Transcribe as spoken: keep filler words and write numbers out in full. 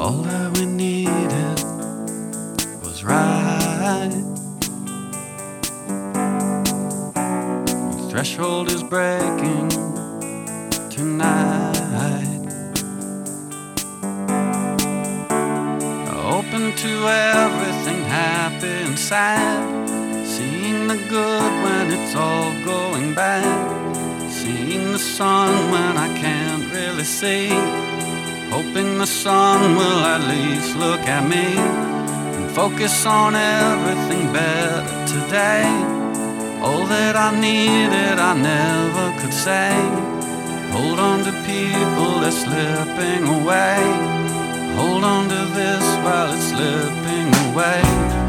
All that we needed was right. The threshold is breaking tonight. Open to everything, happy and sad. Seeing the good when it's all going bad. Seeing the sun when I can't really see. Hoping the sun will at least look at me and focus on everything better today. All that I needed I never could say. Hold on to people, they're slipping away. Hold on to this while it's slipping away.